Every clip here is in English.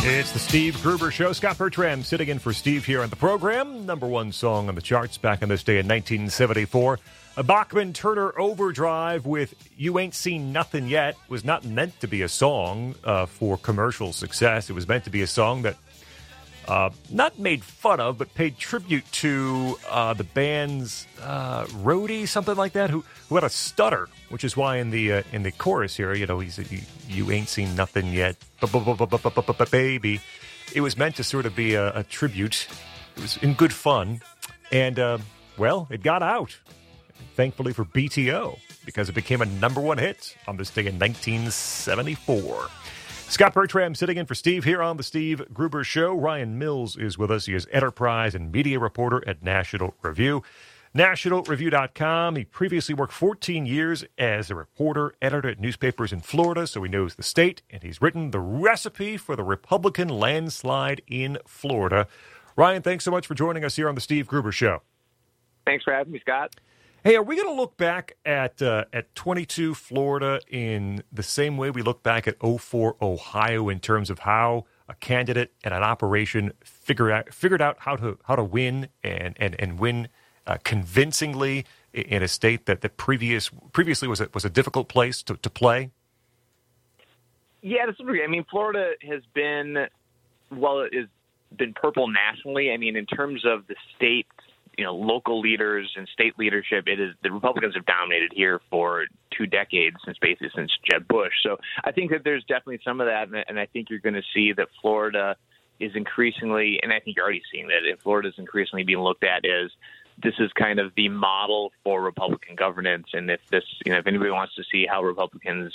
It's the Steve Gruber Show. Scott Bertram sitting in for Steve here on the program. Number one song on the charts back on this day in 1974. A Bachman-Turner Overdrive with You Ain't Seen Nothing Yet was not meant to be a song for commercial success. It was meant to be a song that not made fun of, but paid tribute to the band's roadie, something like that, who had a stutter, which is why in the chorus here, he said, "You ain't seen nothing yet, baby." It was meant to sort of be a tribute. It was in good fun, and it got out. Thankfully for BTO, because it became a number one hit on this day in 1974. Scott Bertram sitting in for Steve here on the Steve Gruber Show. Ryan Mills is with us. He is enterprise and media reporter at National Review. NationalReview.com. He previously worked 14 years as a reporter, editor at newspapers in Florida, so he knows the state, and he's written The Recipe for the Republican Landslide in Florida. Ryan, thanks so much for joining us here on the Steve Gruber Show. Thanks for having me, Scott. Hey, are we going to look back at 22 Florida in the same way we look back at 04 Ohio in terms of how a candidate and an operation figured out how to win and win convincingly in a state that previously was a difficult place to play? Yeah, that's agree. I mean, Florida has been, it has been purple nationally. I mean, in terms of the state, local leaders and state leadership, the Republicans have dominated here for 2 decades, since Jeb Bush. So I think that there's definitely some of that, and I think you're going to see that Florida is increasingly, and I think you're already seeing that, Florida is increasingly being looked at as this is kind of the model for Republican governance, and if anybody wants to see how Republicans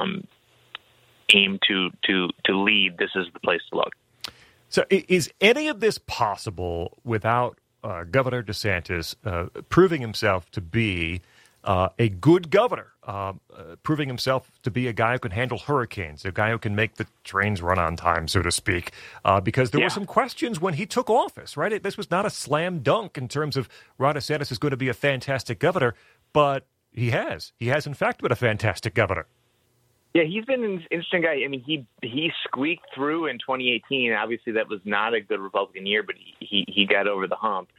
aim to lead, this is the place to look. So is any of this possible without Governor DeSantis proving himself to be a good governor, proving himself to be a guy who can handle hurricanes, a guy who can make the trains run on time, so to speak, because there were some questions when he took office, right? This was not a slam dunk in terms of Ron DeSantis is going to be a fantastic governor, but he has. He has, in fact, been a fantastic governor. Yeah, he's been an interesting guy. I mean, he squeaked through in 2018. Obviously, that was not a good Republican year, but he got over the hump.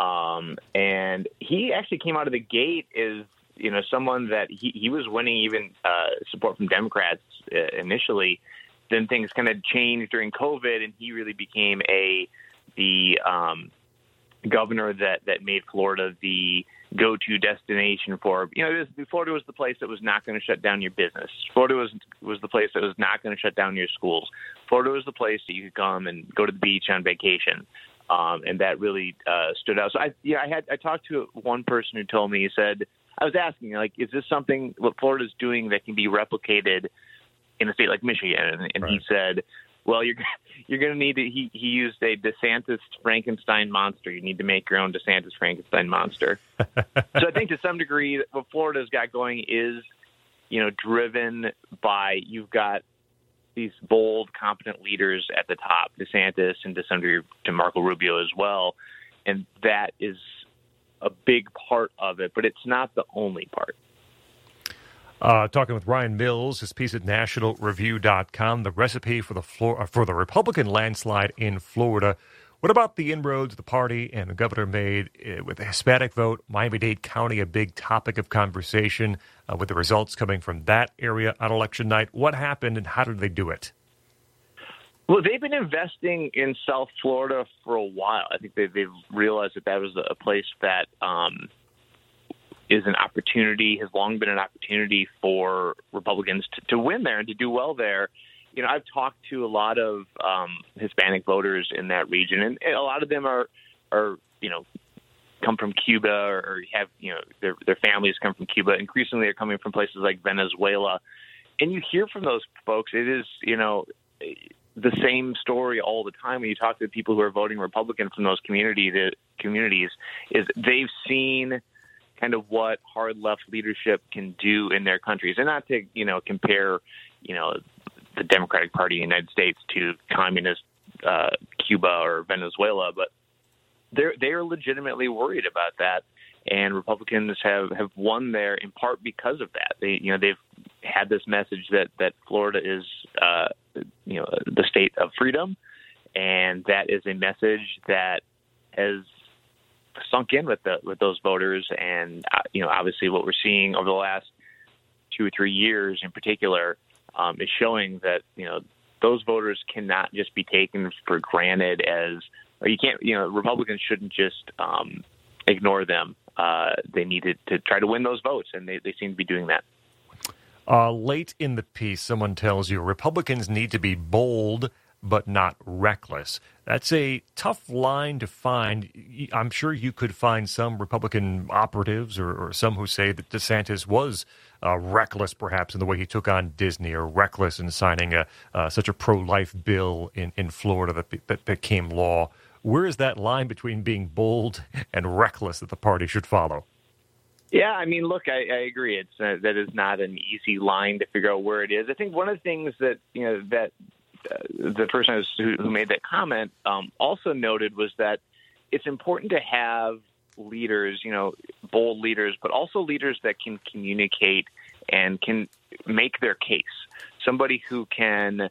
And he actually came out of the gate as, someone that he was winning even support from Democrats initially. Then things kind of changed during COVID, and he really became the governor that made Florida the go-to destination for, Florida was the place that was not going to shut down your business. Florida was the place that was not going to shut down your schools. Florida was the place that you could come and go to the beach on vacation. And that really stood out. So I talked to one person who told me, he said, I was asking, is this something what Florida's doing that can be replicated in a state like Michigan? And he said, well, you're going to need to, he used a DeSantis Frankenstein monster. You need to make your own DeSantis Frankenstein monster. So I think to some degree what Florida's got going is, driven by, you've got these bold, competent leaders at the top, DeSantis and to some degree to Marco Rubio as well. And that is a big part of it, but it's not the only part. Talking with Ryan Mills, his piece at NationalReview.com, the recipe for the Republican landslide in Florida. What about the inroads the party and the governor made with the Hispanic vote? Miami-Dade County, a big topic of conversation with the results coming from that area on election night. What happened and how did they do it? Well, they've been investing in South Florida for a while. I think they've realized that was a place that is an opportunity, has long been an opportunity for Republicans to win there and to do well there. I've talked to a lot of Hispanic voters in that region, and a lot of them are come from Cuba or have, their families come from Cuba. Increasingly, they're coming from places like Venezuela. And you hear from those folks, it is, the same story all the time when you talk to the people who are voting Republican from those communities, is they've seen kind of what hard left leadership can do in their countries. And not to, compare, the Democratic Party in the United States to communist Cuba or Venezuela, but they are legitimately worried about that. And Republicans have won there in part because of that. They've had this message that Florida is the state of freedom, and that is a message that has sunk in with those voters. And obviously, what we're seeing over the last 2 or 3 years, in particular, is showing that those voters cannot just be taken for granted or you can't. Republicans shouldn't just ignore them. They needed to try to win those votes, and they seem to be doing that. Late in the piece, someone tells you Republicans need to be bold but not reckless. That's a tough line to find. I'm sure you could find some Republican operatives or some who say that DeSantis was reckless, perhaps, in the way he took on Disney, or reckless in signing such a pro-life bill in Florida that became law. Where is that line between being bold and reckless that the party should follow? Yeah, I mean, look, I agree. It's that is not an easy line to figure out where it is. I think one of the things that that the person who made that comment also noted was that it's important to have leaders, bold leaders, but also leaders that can communicate and can make their case. Somebody who can,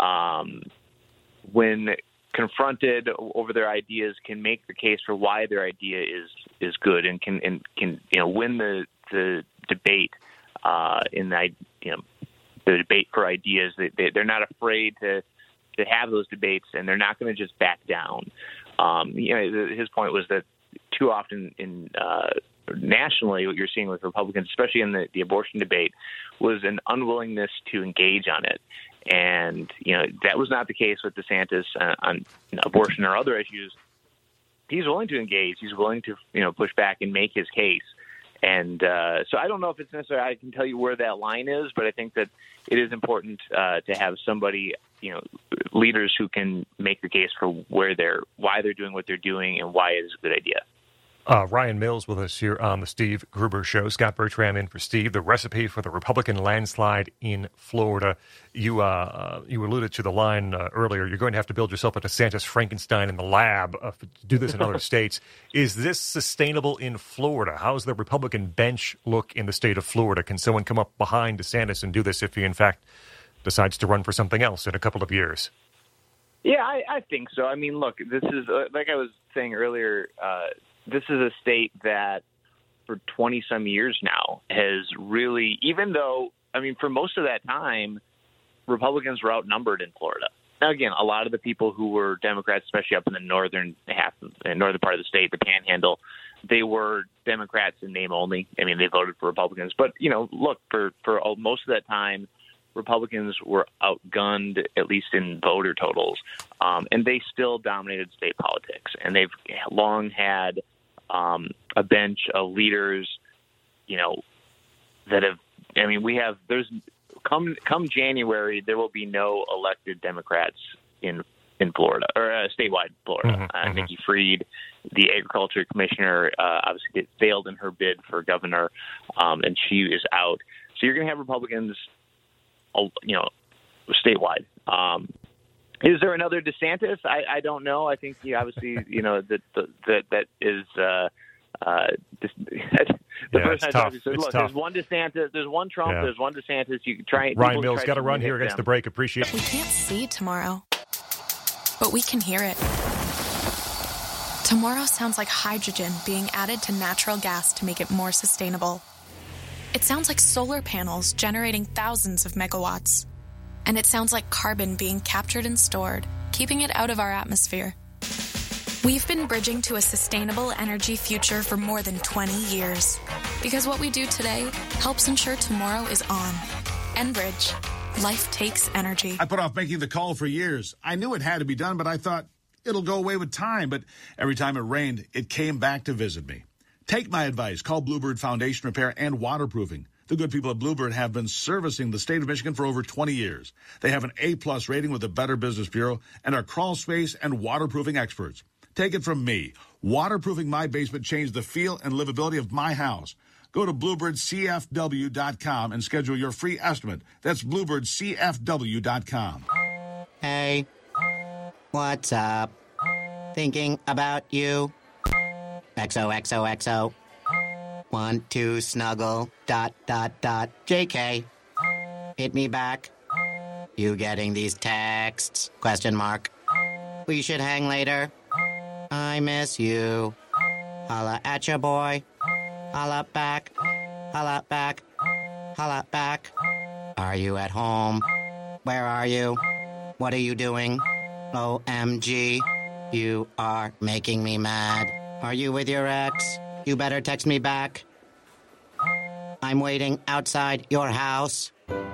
when confronted over their ideas, can make the case for why their idea is good, and can win the debate in the debate for ideas. They're not afraid to have those debates, and they're not going to just back down. His point was that too often nationally, what you're seeing with Republicans, especially in the abortion debate, was an unwillingness to engage on it. And, that was not the case with DeSantis on abortion or other issues. He's willing to engage. He's willing to, push back and make his case. And so I don't know if it's necessary. I can tell you where that line is, but I think that it is important to have somebody, leaders who can make the case for why they're doing what they're doing and why it is a good idea. Ryan Mills with us here on the Steve Gruber Show. Scott Bertram in for Steve. The recipe for the Republican landslide in Florida. You alluded to the line earlier. You're going to have to build yourself a DeSantis Frankenstein in the lab to do this in other states. Is this sustainable in Florida? How's the Republican bench look in the state of Florida? Can someone come up behind DeSantis and do this if he, in fact, decides to run for something else in a couple of years? Yeah, I think so. I mean, look, this is, like I was saying earlier, this is a state that for 20-some years now has really, even though, for most of that time, Republicans were outnumbered in Florida. Now, again, a lot of the people who were Democrats, especially up in the northern part of the state, the Panhandle, they were Democrats in name only. They voted for Republicans. But, look, for most of that time, Republicans were outgunned, at least in voter totals, and they still dominated state politics. And they've long had a bench of leaders, that have. Come January, there will be no elected Democrats in Florida, or statewide Florida. Mm-hmm. Nikki Fried, the agriculture commissioner, obviously failed in her bid for governor, and she is out. So you're going to have Republicans, statewide. Is there another DeSantis? I don't know. I think obviously, that is the person I talked to said, look, there's one DeSantis, there's one Trump, there's one DeSantis. You can try. Ryan Mills got to run here against the break. Appreciate it. We can't see tomorrow, but we can hear it. Tomorrow sounds like hydrogen being added to natural gas to make it more sustainable. It sounds like solar panels generating thousands of megawatts. And it sounds like carbon being captured and stored, keeping it out of our atmosphere. We've been bridging to a sustainable energy future for more than 20 years. Because what we do today helps ensure tomorrow is on. Enbridge. Life takes energy. I put off making the call for years. I knew it had to be done, but I thought it'll go away with time. But every time it rained, it came back to visit me. Take my advice. Call Bluebird Foundation Repair and Waterproofing. The good people at Bluebird have been servicing the state of Michigan for over 20 years. They have an A-plus rating with the Better Business Bureau and are crawl space and waterproofing experts. Take it from me. Waterproofing my basement changed the feel and livability of my house. Go to BluebirdCFW.com and schedule your free estimate. That's BluebirdCFW.com. Hey, what's up? Thinking about you. XOXOXO. 1, 2, snuggle, ... JK. Hit me back. You getting these texts? Question mark. We should hang later. I miss you. Holla at ya, boy. Holla back. Holla back. Holla back. Are you at home? Where are you? What are you doing? OMG. You are making me mad. Are you with your ex? You better text me back. I'm waiting outside your house.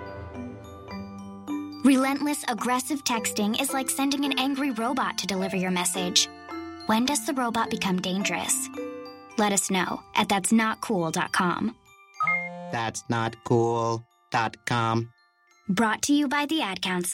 Relentless, aggressive texting is like sending an angry robot to deliver your message. When does the robot become dangerous? Let us know at that'snotcool.com. That's not cool.com. Brought to you by the Ad Council.